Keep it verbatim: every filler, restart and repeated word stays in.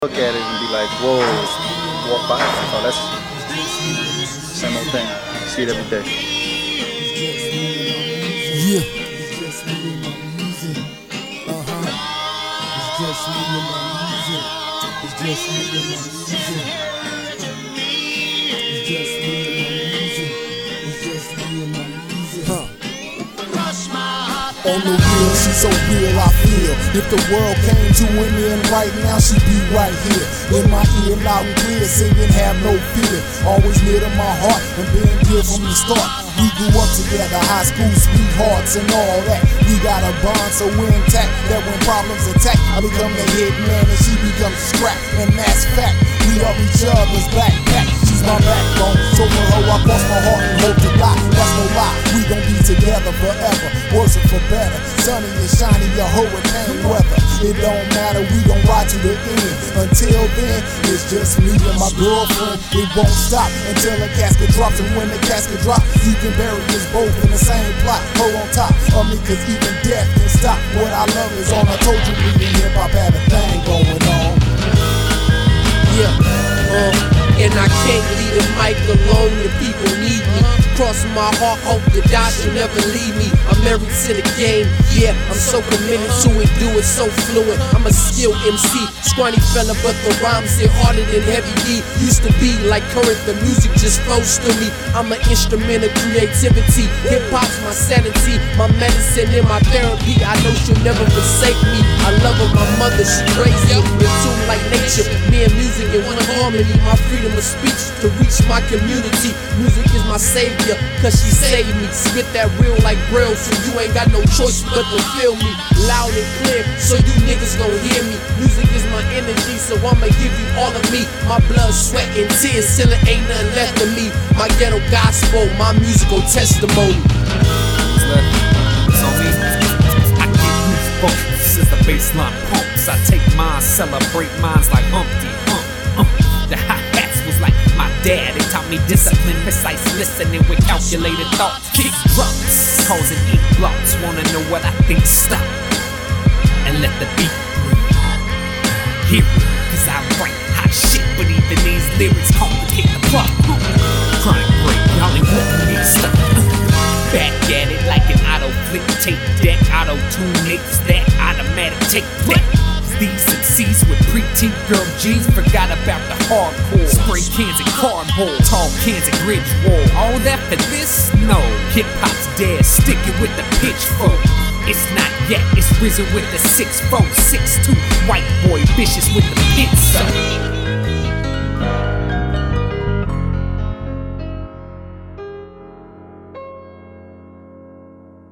look at it and be like, whoa, walk by. So that's the same old thing. You see it every day. Yeah. It's just me and my music. Uh-huh. It's just me and my music. It's just me and my music. It's just me and my music. It's just me and my music. Huh. On the wheel, she's so real, I feel. If the world came to an end right now, she'd be right here. In my ear, loud and clear, singing, have no fear. Always near to my heart and being here from the start. We grew up together, high school sweethearts and all that. We got a bond so we're intact that when problems attack, I become the head man and she becomes the scrap. And that's fact, we are each other's backpack. She's my backbone, so for her I cross my heart and hope to die. That's no lie, we gon' be together forever, worship for better. Sunny and shiny, a hurricane weather. It don't matter, we gon' ride to the end. Until then, it's just me and my girlfriend. It won't stop until the casket drops. And when the casket drops, you can bury us both in the same plot. Her on top of me, cause even death can stop. What I love is on. I told you we in hip-hop had a thing going on. Yeah, uh, and I can't leave the mic alone, the people need me. Crossing my heart, hope to die should never leave me. I'm married to the game, yeah, I'm so committed to it, do it so fluid. I'm a skilled M C, scrawny fella, but the rhymes hit harder than Heavy D. Used to be like current, the music just flows through me. I'm an instrument of creativity, hip-hop's my sanity, my medicine and my therapy. I know she'll never forsake me. I love her, my mother, she crazy, in tune like nature. Me and music in one harmony, my freedom of speech to reach my community. Music is my savior, cause she saved me. Spit that real like Braille, so you ain't got no choice but to feel me. Loud and clear, so you niggas gon' hear me. Music is my energy, so I'ma give you all of me. My blood, sweat, and tears, till it ain't nothing left of me. My ghetto gospel, my musical testimony. Who's left? It's on me. I get goosebumps as the baseline pumps. I take mine, celebrate mines like Humpty. Uh, uh. The hi-hats was like my dad. It taught me discipline, precise listening with calculated thoughts. Kick drums, causing ink blocks. Wanna know what I think? Stop and let the beat breathe. Hear it, cause I write hot shit, but even these lyrics complicate the plot. Chronic break, y'all ain't letting me stop. Back at it like an auto flick tape deck, auto tune apes that automatic take deck. These M Cs with preteen girl G's forgot about the hardcore. Spray cans and cardboard, tall cans and grid wall. All that for this? No. Hip hop's dead, stick it with the pitchfork. It's not yet, it's risen with the six four, six two. White boy vicious with the pizza.